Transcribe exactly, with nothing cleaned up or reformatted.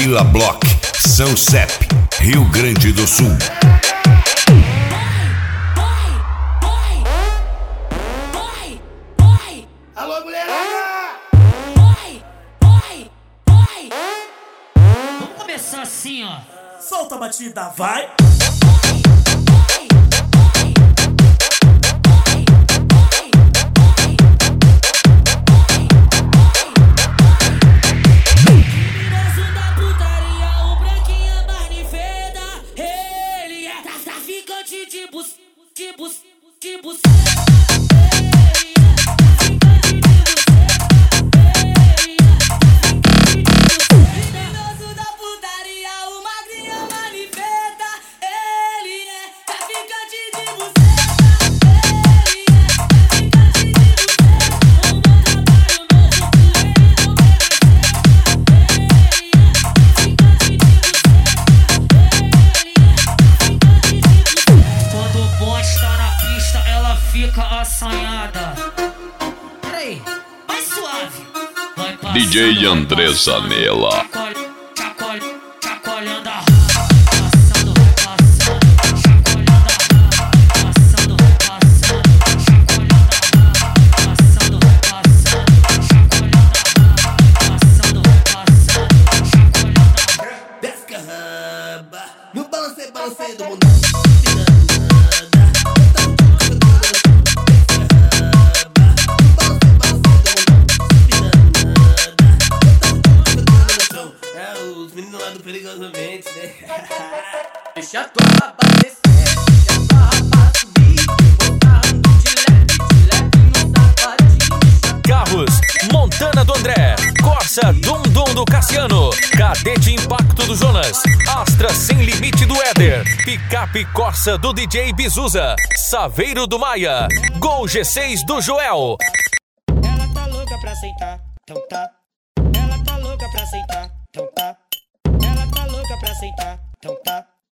Vila Block, São Sepp, Rio Grande do Sul. Alô, mulherada! Vamos começar assim, ó. Solta a batida, vai! De bus, de bus, da putaria, o magrinho manifesta. Ele é traficante de buceta. Ele é traficante de buceta. O meu trabalho novo, ele não quer Ele é traficante de buceta. Ele é traficante de buceta. Quando o bonde tá na pista, ela fica assanhada. Peraí, mais suave. Vai passando, D J André Zanella. Chacoalha, chacoalha, chacoalhando a raba. Passando, passando, chacoalhando a raba. Passando, passando, chacoalhando a raba. Passando, passando, chacoalhando a raba. Passando, passando, chacoalhando a raba. Desce a raba, no balancê, balancê do mundo. Os meninos lá do Perigosamente, né? Deixa a tua raba descer, deixa a tua raba subir. Botando de leve, de leve no sapatinho. Carros, Montana do André, Corsa Dum Dum do Cassiano, Cadete Impacto do Jonas, Astra Sem Limite do Éder, Picape Corsa do D J Bizuza, Saveiro do Maia, Gol G seis do Joel. Ela tá louca pra sentar, então tá. Ela tá louca pra sentar, então tá. Ela tá louca pra sentar, então tá.